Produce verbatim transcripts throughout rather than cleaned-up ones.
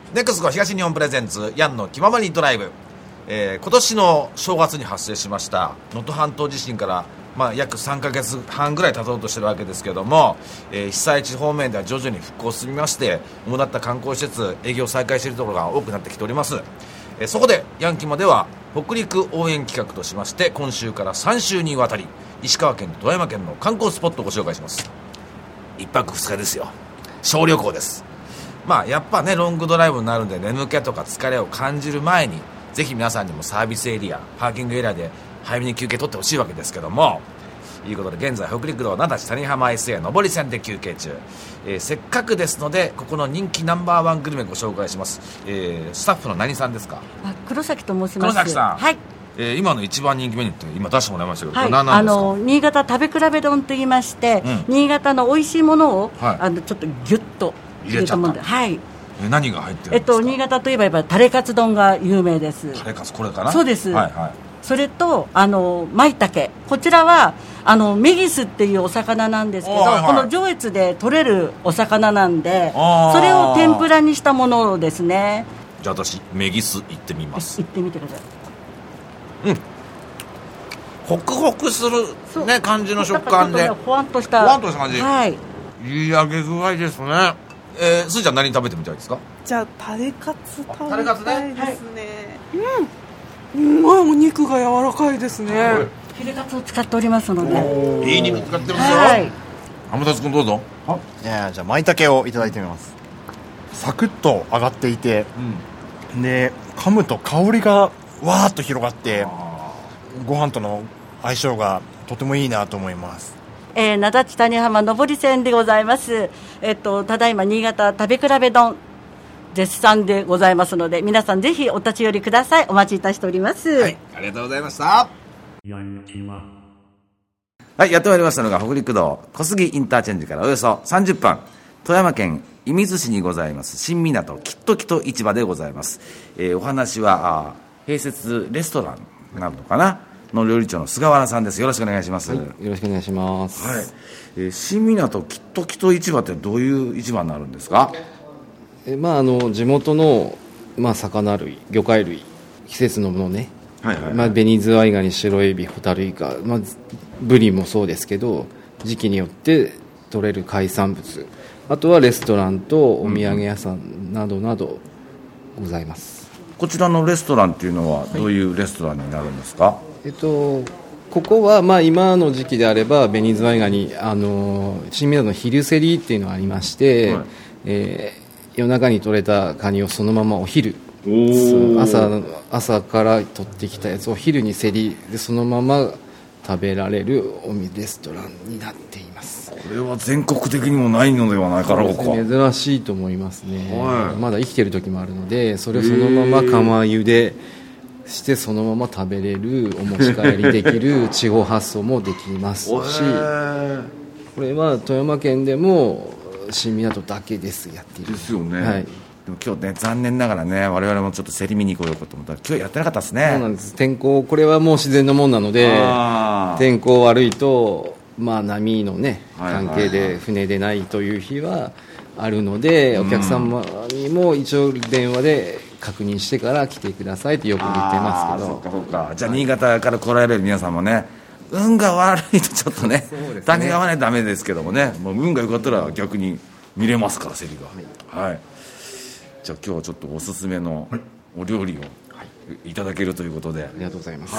ネクスコ東日本プレゼンツヤンの気ままにドライブ、えー、今年の正月に発生しました能登半島地震から、まあ、約さんかげつはんぐらい経とうとしているわけですけども、えー、被災地方面では徐々に復興を進みまして、主だった観光施設営業再開しているところが多くなってきております。えー、そこでヤンキマでは北陸応援企画としまして、今週からさん週にわたり石川県と富山県の観光スポットをご紹介します。いっぱくふつかですよ。小旅行です。まあやっぱね、ロングドライブになるんで、眠気とか疲れを感じる前にぜひ皆さんにもサービスエリア、パーキングエリアで早めに休憩取ってほしいわけですけども、ということで現在北陸道名立谷浜 エスエー 上り線で休憩中、えー、せっかくですのでここの人気ナンバーワングルメご紹介します。えー、スタッフの何さんですか？ あ、黒崎と申します。 黒崎さん、 はい。 えー、今の一番人気メニューって今出してもらいましたけど、 はい、 これ何なんですか？ あの新潟食べ比べ丼と言いまして、うん、新潟の美味しいものを、はい、あのちょっとギュッと入れちゃった。 はい。 えー、何が入ってるんですか？ えっと新潟といえばやっぱタレカツ丼が有名です。 タレカツ、これかな？ そうです。 はいはい。 それとあの舞茸、こちらはあのメギスっていうお魚なんですけど、はいはい、この上越で取れるお魚なんで、それを天ぷらにしたものですね。 じゃあ私メギス行ってみます。 行ってみてください。 うん、ホクホクする、ね、感じの食感で、 ほわんとしたほわんとした感じ、 はい、 いい揚げ具合ですね。えー、すーちゃん何食べてみたいですか？ じゃあタレカツ食べたいですね。 はい、 うん、うまい。お肉が柔らかいですね。 ヒレカツを使っておりますので、 いい肉使ってますよ。はい、浜田君どうぞ。 あ、いや、じゃあ舞茸をいただいてみます。サクッと揚がっていて、うん、で噛むと香りがわーっと広がって、ご飯との相性がとてもいいなと思います。 えー、名立谷浜上り線でございます。えっとただいま新潟食べ比べ丼絶賛でございますので、皆さんぜひお立ち寄りください。お待ちいたしております。 はい、ありがとうございました。はい、やってまいりましたのが北陸道小杉インターチェンジからおよそさんじゅっぷん、富山県射水市にございます新港きっときと市場でございます。えー、お話は併設レストランなのかなの料理長の菅原さんです。よろしくお願いします。 はい、よろしくお願いします。 はい、えー、新港きっときと市場ってどういう市場になるんですか？ えまあ、あの地元の、まあ、魚類、魚介類、季節のものね、はいはいはい、まあ、ベニズワイガニ、白エビ、ホタルイカ、まあ、ブリもそうですけど、時期によって取れる海産物、あとはレストランとお土産屋さんなどなどございます。 うん、こちらのレストランっていうのはどういうレストランになるんですか？はい、 えっとここはまあ今の時期であればベニズワイガニ、あの新港の昼競りっていうのがありまして、はい、えー夜中に取れたカニをそのままお昼、朝、朝から取ってきたやつを昼に競りでそのまま食べられるお店レストランになっています。 これは全国的にもないのではないかろうか。 珍しいと思いますね。はい、まだ生きてる時もあるので、それをそのまま釜茹でしてそのまま食べれる、お持ち帰りできる地方発送もできますし、これは富山県でも新港だけですやっているですよね。 はい、 でも今日ね、残念ながらね、我々もちょっと競り見に行こうよと思ったら今日やってなかったですね。 そうなんです。天候、これはもう自然のもんなので、天候悪いと、まあ、波のね関係で船でないという日はあるので、お客様にも一応電話で確認してから来てくださいってよく言ってますけど。 そうかそうか。じゃあ新潟から来られる皆さんもね、運が悪いとちょっとね、種が合わないとダメですけどもね、もう運が良かったら逆に見れますから、競りが。はい、はい、じゃあ今日はちょっとおすすめのお料理をいただけるということで、 ありがとうございます。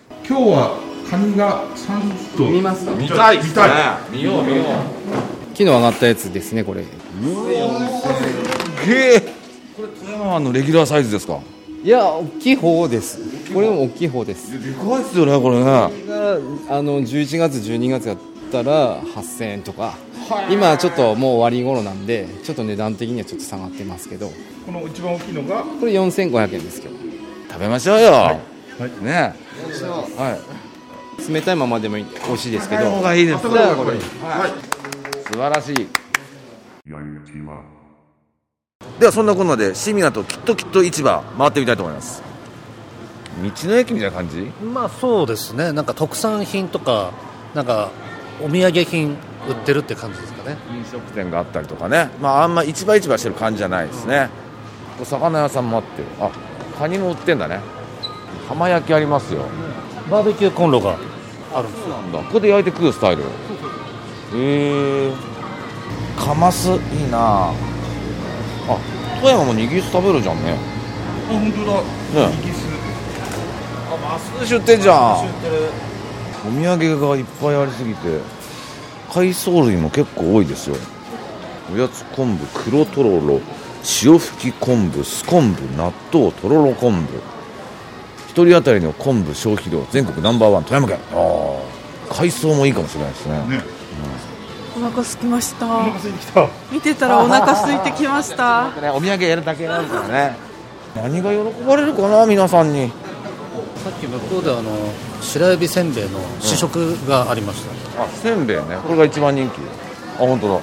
はい、今日はカニがさんと見ますか？ 見たい見たい、 見よう見よう。昨日上がったやつですね、これ。 うわすげえ。これ富山湾のレギュラーサイズですか？ いや、大きい方です。これも大きい方です。 でかいですよね、これね。 これがあのじゅういちがつじゅうにがつだったらはっせんえんとか、今ちょっともう終わり頃なんでちょっと値段的にはちょっと下がってますけど、 この一番大きいのがこれよんせんごひゃくえんですけど。 食べましょうよ、はいはい、ね、 はい、冷たいままでも美味しいですけど、 方がいいです。 じゃあこれ、はい、 素晴らしい。ではそんなこんなで新港きっときっと市場回ってみたいと思います。道の駅みたいな感じ？ まあそうですね。なんか特産品とかなんかお土産品売ってるって感じですかね。 飲食店があったりとかね、まああんま市場市場してる感じじゃないですね。 構魚屋さんもあって、あ、カニも売ってんだね。浜焼きありますよ。 バーベキューコンロがあるんですよ。 なんだ、ここで焼いて食うスタイル。へえ。カマスいいなあ。富山も握り食べるじゃんね。 あ、本当だ。 ねイギリス。 あ、マス出店じゃん。お土産がいっぱいありすぎて、海藻類も結構多いですよ。おやつ昆布、黒とろろ、塩吹き昆布、酢昆布、納豆、とろろ昆布。一人当たりの昆布消費量全国ナンバーワン富山県。ああ、海藻もいいかもしれないですね。 ね。 お腹空きました。 お腹空いてきた。 見てたらお腹空いてきましたね、お土産やるだけなんですからね。何が喜ばれるかな、皆さんに。 さっき向こうであの白エビせんべいの試食がありました、 うん、あ、せんべいね、これが一番人気。あ、本当だ。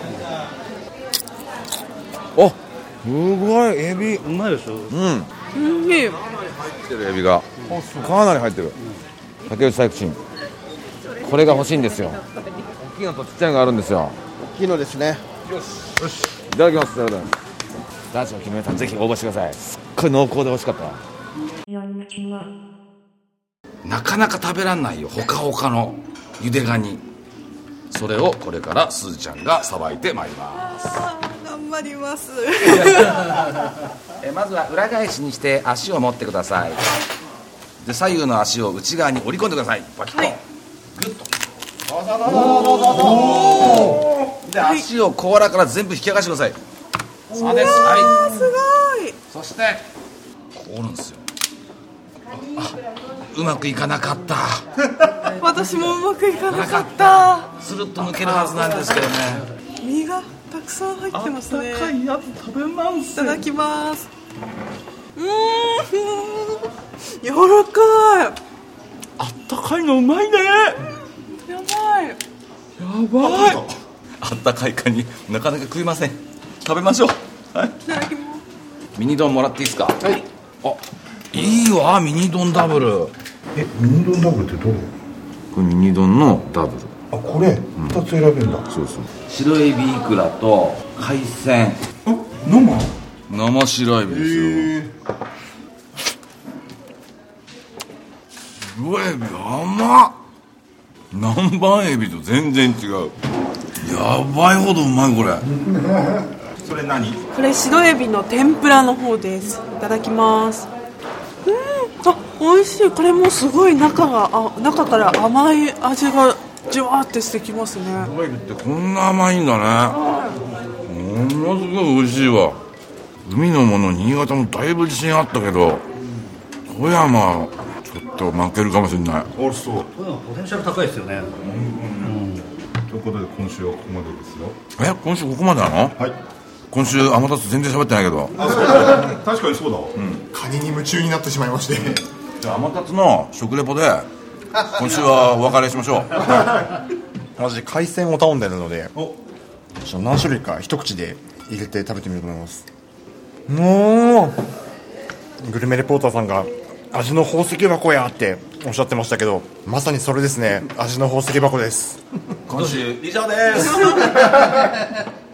あ、すごい、エビうまいでしょ。 うん、 うん、いい。 入ってるエビがかなり入ってる。竹内細工神、これが欲しいんですよ。大きいのとちっちゃいのがあるんですよ。 大きいのですね。 よしよし、いただきます。ラジオ決めたらぜひ応募してください。すっごい濃厚で美味しかった。なかなか食べらんないよ、ほかほかのゆでガニ。それをこれからすずちゃんがさばいてまいります。 頑張ります。 えまずは裏返しにして足を持ってください。で、左右の足を内側に折り込んでください。バキッと、はい、グッと。で、足を甲羅から全部引き上がしてください。そうです。はい。 すごい。 そしてこう折るんですよ。あ、うまくいかなかった。 私もうまくいかなかった。 スルッと抜けるはずなんですけどね。 身がたくさん入ってますね。 高いやつ食べます。 いただきます。うーん、柔らかい。 あったかいのうまいね。 やばい。 やばい。 あったかいカニなかなか食いません。食べましょう。はい。いただきます。 ミニ丼もらっていいですか。 はい。 あ、いいわ、ミニ丼ダブル。 え、ミニ丼ダブルってどれ？ これミニ丼のダブル。 あ、これ二つ選べるんだ。 そうそう。白エビイクラと海鮮。 あ、生？ 生白エビですよ。白エビ甘っ。南蛮エビと全然違う。やばいほどうまいこれ。 それ何？ これ白エビの天ぷらの方です。いただきます。うん、あ、美味しい。これもすごい中があ中から甘い味がじゅわーってしてきますね。 白エビってこんな甘いんだね。ものすごい美味しいわ。海のもの新潟もだいぶ自信あったけど、富山ちょっと負けるかもしれない。 あ、そう。 ポテンシャル高いですよね。 ということで今週はここまでですよ。 え、今週ここまでなの？ はい。 今週天達全然喋ってないけど。 確かにそうだ。うん。 カニに夢中になってしまいまして。 じゃあ天達の食レポで今週はお別れしましょう。 私海鮮を頼んでるので、ちょ何種類か一口で入れて食べてみようと思います。もうグルメレポーターさんが味の宝石箱やっておっしゃってましたけど、まさにそれですね。味の宝石箱です。 今週以上です。